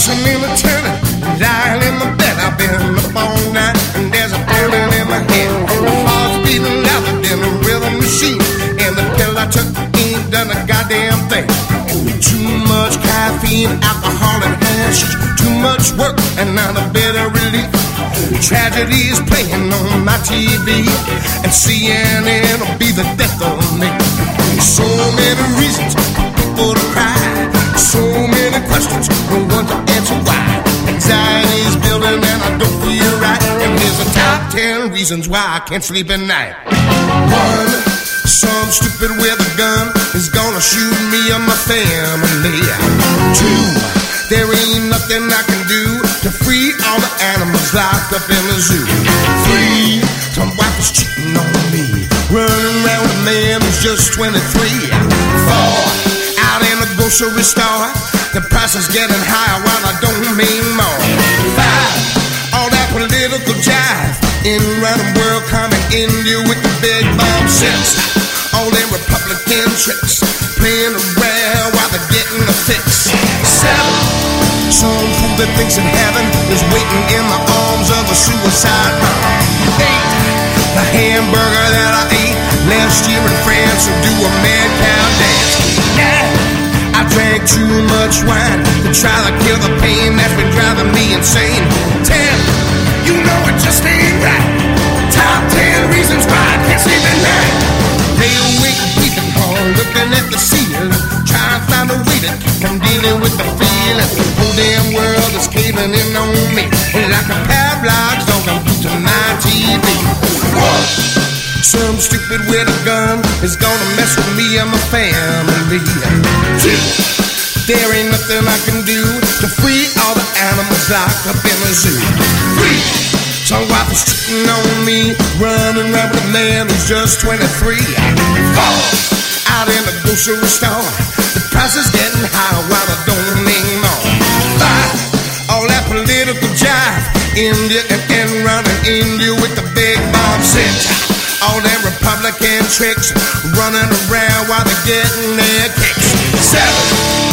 tossing and a turning, lying in my bed. I've been up all night and there's a feeling in my head. My heart's beating louder than a rhythm machine, and the pill I took ain't done a goddamn thing. Too much caffeine, alcohol, and hashish. Too much work and not a bit of relief. Tragedy is playing on my TV, and CNN will be the death of me. So many reasons for people to cry, so many questions, no one to answer why. Anxiety is building and I don't feel right, and here's the top 10 reasons why I can't sleep at night. 1. Some stupid with a gun is gonna shoot me and my family. 2. There ain't nothing I can do to free all the animals locked up in the zoo. 3. Some wife is cheating on me, running around a man who's just 23. 4. Out in the grocery store, the price is getting higher while I don't mean more. 5. All that political jive, in random world coming in you with the big bomb sense. All them Republican tricks, playing around while they're getting a fix. 7. Some fool that thinks in heaven is waiting in the arms of a suicide bomb. 8. The hamburger that I ate last year in France will do a mad cow dance. 9. I drank too much wine to try to kill the pain that's been driving me insane. 10. You know it just ain't right. Top 10 reasons why I can't sleep at night. Lay awake weeping hard, looking at the ceiling, trying to find a way to keep from dealing with the feeling. The whole damn world is caving in on me, like a Pavlov's dog, I'm glued to my TV. 1. Some stupid with a gun is gonna mess with me and my family. 2. There ain't nothing I can do to free all the animals locked up in the zoo. 3. Some wife is cheating on me, running around with a man who's just 23. 4. Out in the grocery store, the price is getting higher while I don't need more. 5. All that political jive, India and running India with the big bomb 6. All them Republican tricks, running around while they're getting their kicks. 7.